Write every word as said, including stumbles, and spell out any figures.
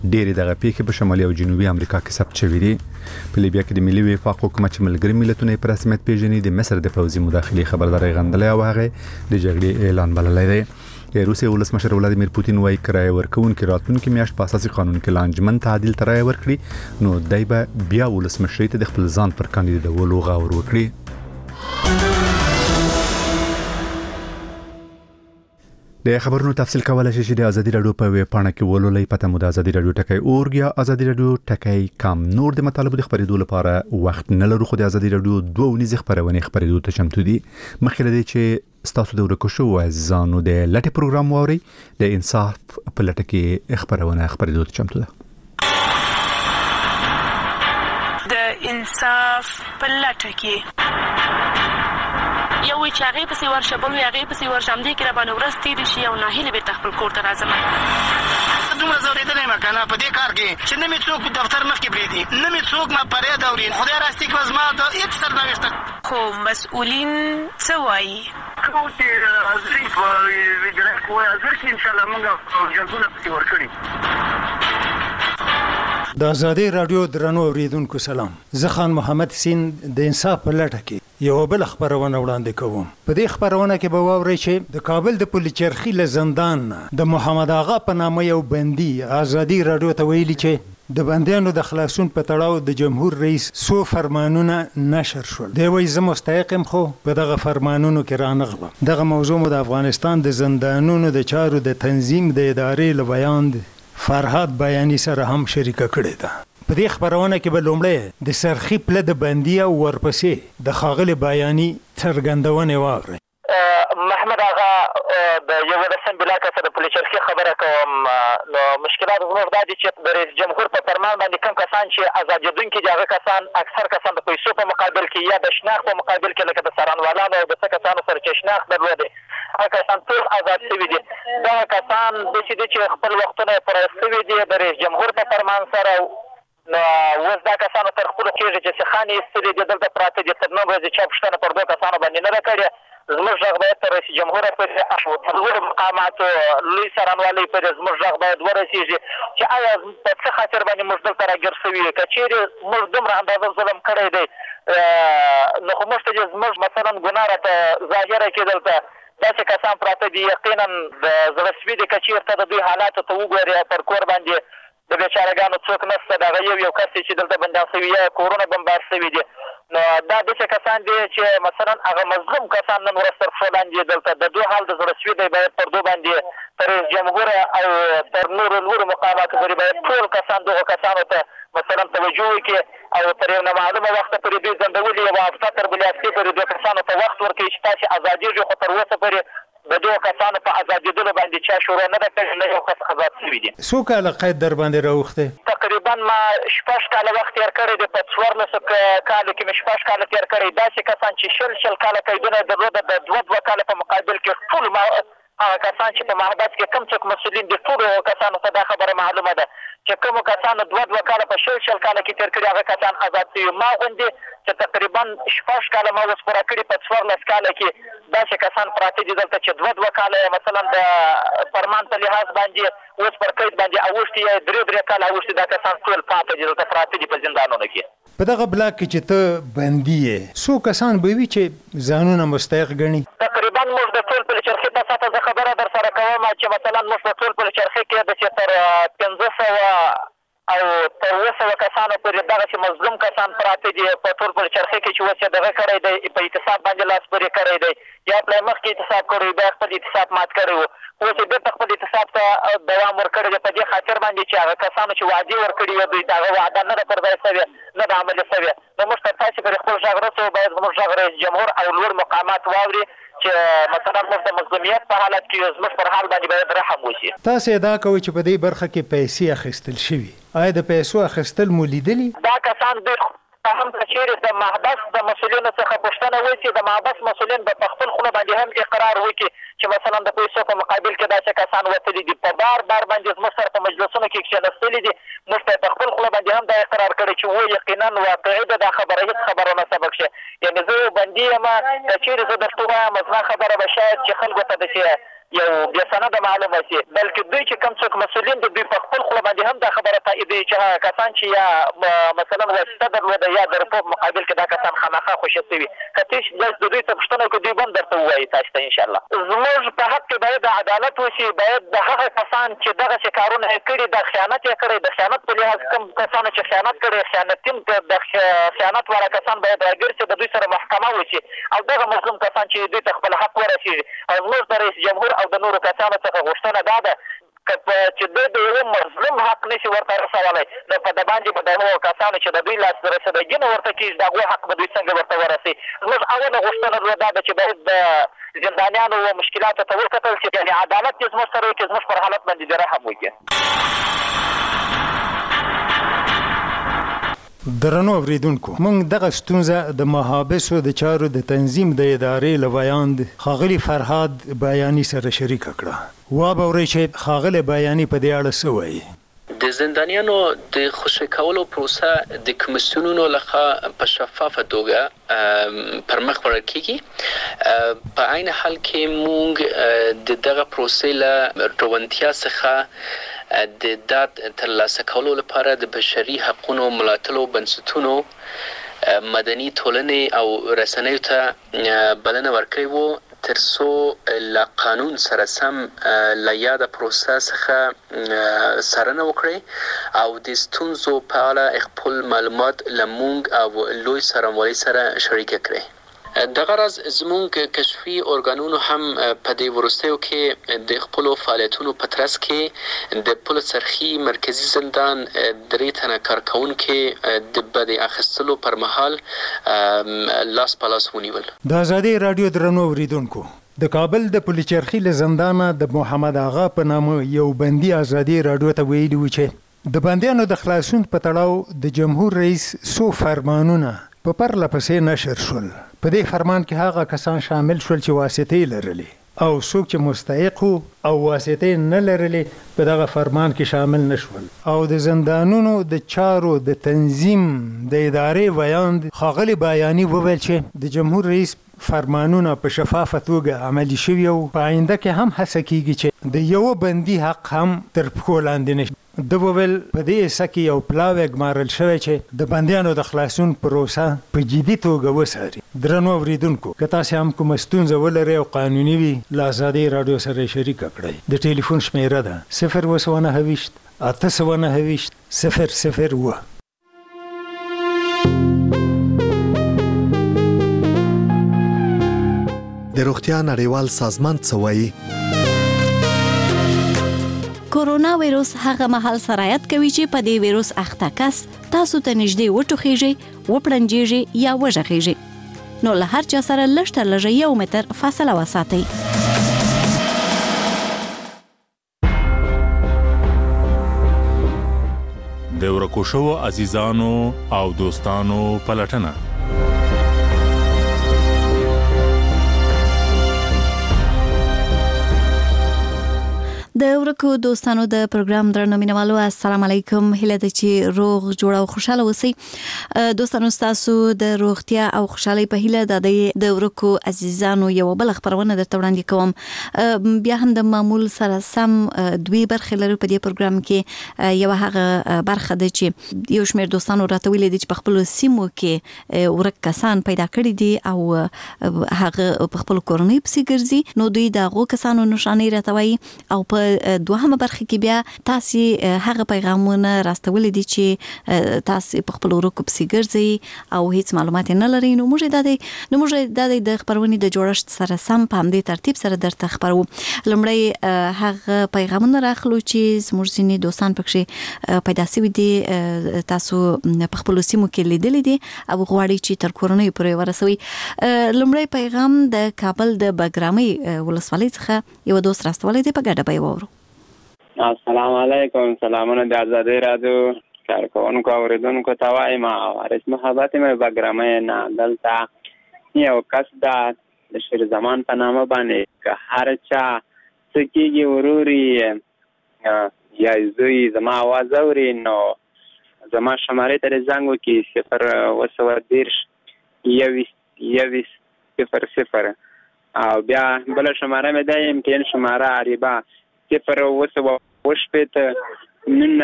ډېری دغه پیښې په شمالي او جنوبي امریکا کې ثبت شوې دي. په لیبیا کې د ملي وفاق حکومت چې ملګري ملتونه په رسمیت پیژني د مصر د پوځي مداخلې خبرداري غندلې او هغه د جګړې اعلان بللی دی. د روسیې ولسمشر ولادیمیر پوتین وايي کرایه ورکوونکي راتلونکي میاشت په اساسي قانون کې لانجمن تعدیل ترای ورکړي نو دای به بیا ولسمشر ته د خپل ځان پر کاندیدولو غور وکړي. د خبرونو تفصیل کولای شي چې د ازادي رادیو په ویب پاڼه کې ولولئ. پته مو د ازادي رادیو ټکی اورګ یا ازادي رادیو ټکی کام. نور د مطالبه د خبرېدو لپاره وخت نه لرو خو د ازادي رادیو دوه ونیزه خبرونه خبرېدو ته چمتو دي. مخکې لدی چې ستاسو د ورکو شو ځانو د لټي پروګرام ووري د انصاف په لټه کې خبرونه خبرېدو ته چمتو ده. د انصاف په لټه کې یو وی چې هغه په سی ورشه بل وی هغه په سی ورشم دي کې را باندې ورځ تیر شي او ناهیله به تخپل کور ته راځم. دومره زوریدلې ما کنه په دې کار کې چې نه می څوک په دفتر مخ کې بریدي نه می څوک ما پرې دورین خدای راستي کوز ما ته هیڅ سر نه وشته. خو مسؤلین څه وایي؟ خو چې حاضرې په ویډیو کوه حاضر شي ان شاء الله موږ جلبونه پکې ورکړي. د ازادي رادیو درنو اوریدونکو سلام. زه خان محمد سین د انصاف په لټه کې یو بل خبرونه وړاندې کوم. په دې خبرونه کې به واورئ چې د کابل د پولیچرخي له زندان د محمد آغا په نامه یو بندي ازادي رادیو ته ویلي چې د بندیانو د خلاصون په تړاو د جمهور رئیس سو فرمانونه نشر شول. دی وایي زه مستحقم خو په دغه فرمانونو کې رانغلم. دغه موضوع مو د افغانستان د زندانونو د چارو د تنظیم د ادارې له بیان فرهاد بیاني سره هم شریکه کړې ده. په دې خبرونه کې به لومړی د سرخی پله د بندي او ورپسې د ښاغلي بیاني څرګندونې واورئ. محمد آغا د یولسم بلاک سره د پولیچرخي خبره کوم. نو مشکلات زموږ دا دي چې د رئیس جمهور په فرمان باندې کوم کسان چې ازادېدونکي دي هغه کسان اکثر کسان د پیسو په مقابل کې یا د شناخت په مقابل کې لکه د څارنوالانو او د څه کسانو سره چې شناخت درلودی هغه کسان ټول آزاد شوي دي. دغه کسان داسې دي چې خپل وختونه یې پوره شوي دي د رئیس جمهور په فرمان سره. نو اوس دا کسانو تر خپلو کېږي چې سیخان یې ایستلي دي دلته پراته دي. تر نن ورځې چا پوښتنه پر دوو کسانو باندې نه ده کړې. زموږ غږ باید تر رئیس جمهوره پورې او تر لوړو مقاماتو لوی څارنوالۍ پورې زموږ غږ باید ورسېږي چې آیا په څه خاطر باندې موږ دلته راګیر شوي یو. که چېرې موږ دومره اندازه ظلم کړی دی نو خو موږ ته چې زموږ مثلا ګناه راته ظاهره کې دلته داسې کسان پراته دي یقینا د زړه سوي دي. که چېرته د دوی حالاتو ته وګورې پر کور باندې د بیچارهګانو څوک نشته. د هغه یو یو کس چې دلته بندیان شوي یا کورونه بمبار شوي دي. نو دا داسې کسان دي چې مثلا هغه مظلوم کسان نن ورځ تر پښو لاندې دلته د دوی حال د زړه سوي دی. باید پر دوی باندې تر رئیس جمهوره او تر نورو لوړو مقاماتو پورې باید ټول کسان دغو کسانو ته مثلا توجه وکړي او تر یو نامعلومه وخته پورې دوی ځنډولي یوه هفته تر بلې هفتې پورې دوی کسانو ته وخت ورکوي چې تاسې ازادېږي. خو تر اوسه پورې د دوه کسانو په ازادېدلو باندې چا شروع نه ده کړې نه یو کس آزاد شوي دي. څو کاله قید در باندې راوښتی؟ تقریبا ما شپږ کاله وخت تېر کړی دی. په څوارلسو کالو کې مې شپږ کاله تېر کړی. داسې کسان چې شل شل کاله قیدونه یې درلوده د دوه دوه کاله په مقابل کې ټول هغه کسان چې په محبس کې کوم څوک مسؤلین دي ټولو کسانو ته دا خبره معلومه ده چې کومو کسانو دوه دوه کاله په شل شل کاله کې تېر کړي هغه کسان آزاد شوي. ما غوندې چې تقریبا شپږ کاله ما اوس پوره کړي په څوارلس کاله کې داسې کسان پراته دي دلته چې دوه دوه کاله مثلا د فرمان په لحاظ باندې اوس پر قید باندې اوښتي یا درې درې کاله اوښتي دا کسان ټول پاته دي دلته پراته دي په زندانونو کې. په دغه بلاک کې چې ته بندي یې څو کسان به وي چې ځانونه مستحق ګڼي؟ تقریبا موږ د ټول پولیچرخي په سطحه زه خبره در سره کوم چې مثلا موږ په ټول پولیچرخي کې داسې تر پنځه سوه او تر اووه سوه کسانو پورې دغسې مظلوم کسان پراته دي په ټول پولیچرخي کې چې اوس یې دغه کړی دی په اعتصاب باندې لاس پورې کړی دی یا پلای مخکې اعتصاب کړی وي بیا خپل اعتصاب مات کړی و. اوس یې بېرته خپل اعتصاب ته دوام ورکړی دی په دې خاطر باندې چې هغه کسانو چې وعدې ورکړي وي دوی ته هغه وعده نه ده پر ځای شوې نه ده عملي شوې. نو موږ تر تاسې پورې خپل غږ رسوو باید زموږ غږ رئیس جمهور او لوړ مقامات واوري چې مثلا موږ د مظلومیت په حالت کې زموږ پر حال باندې باید رحم وشي. تاسو ادعا کوئ چې په دې برخه کې پیسې اخیستل شوي. آیا د پیسو اخیستل مو لیدلي؟ دا کسان دوی هم که چېرې د محبس د مسؤلینو څخه پوښتنه وکړي د محبس مسؤلین به په خپل خوله باندې هم اقرار وکړي چې مثلا د پیسو په مقابل کې داسې کسان وتلي دي په بار بار باندې زموږ سره په مجلسونو کې کښېنستلي دي. موږ ته په خپل خوله باندې هم دا اقرار کړی چې و یقینا واقعي ده دا خبره هېڅ خبره نه سبق شي. یعنې زه یو بندي یم که چېرې زه درته ووایم زما خبره به شاید چې خلکو ته داسې یو بې سنده معلومه شي، بلکې دوی چې کوم څوک مسؤلین دي دوی په خپل خوله باندې هم دا خبره تاییدوي چې هغه کسان چې یا مثلا واسطه درلوده یا د رپورټ مقابل کې دا کسان خامخا خوشي شوي، که تاسو د دوی څه پوښتنه وکړئ دوی به هم درته ووایي تاسو ته انشاءالله. زموږ په حق کې باید عدالت وشي، باید د هغه کسان چې دغسې کارونه یې کړي د خیانت یې کړی، د خیانت په لحاظ کوم کسانو چې خیانت کړی خیانتین د خیانت والا کسان باید راګرځي، د دوی سره محکمه وشي او دغه مظلوم کسان چې دوی ته خپل حق ورسېږي. او زموږ د رئیس جمهور او د نورو کسانو څخه غوښتنه دا ده چې دوی د یوه مظلوم حق نشي ورته رسولی، نو په د باندې به د هغو کسانو چې د دوی لاس رسېدګي نه ورته کېږي د هغو حق به دوی څنګه ورته ورسوي. زموږ اوله غوښتنه دا ده چې باید د زندانیانو مشکلاتو ته وکتل شي، یعنې عدالت دې زموږ سره وکړي، زموږ پر حالت باندې دې رحم وکړي. درنو اوریدونکو، موږ دغه ستونزه د محابسو د چارو د تنظیم د ادارې له ویاند ښاغلي فرهاد بیاني سره شریکه کړه. وابورئ چې ښاغلی بیاني په دې اړه څه وایي. د زندانیانو د خوشي کولو پروسه د کمیسیونونو لخوا په شفافه توګه پر مخ وړل کیږي. په عین حال کې موږ د دغه پروسې له روانتیا څخه د داد ترلاسه کولو لپاره د بشري حقوقو ملاتړو بنسټونو مدني ټولنې او رسنیو ته بلنه ورکړې وو ترڅو له قانون سره سم له یاده پروسه څخه څارنه وکړي او د ستونزو په اړه خپل معلومات له موږ او لوی څارنوالۍ سره شریک کړي. دغه راز زموږ کشفي ارګانونو هم په دې وروستیو کې د خپلو فعالیتونو په ترڅ کې د پل سرخي مرکزي زندان درې تنه کارکوونکي د بدې اخیستلو پر مهال لاس په لاس ونیول. د ازادي راډیو درنو اوریدونکو، د کابل د پل چرخي له زندانه د محمد آغا په نامه یو بندي ازادي راډیو ته ویلي و چې د بندیانو د خلاصون په تړاو د جمهور رئیس څو فرمانونه په پرله پسې نشر شول. په دې فرمان کې هغه کسان شامل شول چې واسطې لرلې او څوک چې مستحق او واسطې نه لرلې په دغه فرمان کې شامل نشول. او د زندانونو د چارو د تنظیم د ادارې ویاند ښاغلي بیاني وویل چې د جمهور رئیس فرمانونه په شفافه توګه عملي شوي او په آینده کې هم هڅه کیږي چې د یو بندي حق هم تر پښو لاندې نشي. د وویل په دې حصه کې یو پلاوی ګمارل شوی چې د بندیانو د خلاصون پروسه په جدي توګه وڅاري. درنو اوریدونکو، که تاسو هم کومه ستونزه ولرئ او قانوني وي له ازادي راډیو سره شریکه کړئ. د ټلیفون شمیره ده صفر اووه سوه نهه ویشت اته سوه نهه ویشت صفر صفر اووه. د روغتیا نړیوال سازمان څه وایي؟ کورونا وایروس هغه مهال سرایت کوي چې په دې وایروس اخته کس تاسو ته نږدې وټوخیږي، وپړنجیږي یا وژغیږي. نو له هر چا سره لږ تر لږه یو متر فاصله وساتئ. د ورکو شوو عزیزانو او دوستانو پلټنه. د ورکو دوستانو د پروګرام درنو مینوالو، السلام علیکم. هیله ده چې روغ جوړ او خوشاله اوسئ. دوستانو، تاسو د روغتیا او خوشحالۍ په هیله د د ورکو عزیزانو یو بل خبرونه درته وړاندې کوم. بیا هم د معمول سره سم دوی برخې لرو په دې پروګرام کې. یو هغه برخه ده چې یو شمېر دوستانو راته ویلي دي چې په خپلو سیمو کې ورک کسان پیدا کړي دي او هغه په خپلو کورنۍ پسې ګرځي. نو دوی د هغو کسانو نښانې راته وایي او په دوهمه برخه کې بیا تاسو هغه پیغامونه راستولې دي چې تاسو په خپل ورکو پسې ګرځي او هیڅ معلومات نه لري. نو موږ د دې نو موږ د دې د خبرونې د جوړښت سره سم په همدې ترتیب سره درته خبرو. لومړی هغه پیغامونه راخلو چې زموږ ځینې دوستان پکې پیدا شوي دي، تاسو په خپل سیمو کې لیدلې دي او غواړي چې تر کورنۍ پورې ورسوي. لومړی پیغام د کابل د بګرامۍ ولسوالۍ څخه یو دوست راستولی دی، په ګډه به یې واورو. السلام علیکم. سلامونه د ازادي راډیو کارکوونکو اوریدونکو ته وایم. وارث محبت مې بګرامۍ نه دلته یو کس ده د شیر زمان په نامه باندې که هر چا څه کېږي وروري یا زوی زما آواز اوري نو زما شمارې ته زنګ وکړي صفر اوه سوه دېرش یوویشت یوویشت صفر صفر او بیا بل شماره مې ده ام ټي ان شماره عریبه صفر اوه سوه اوه شپېته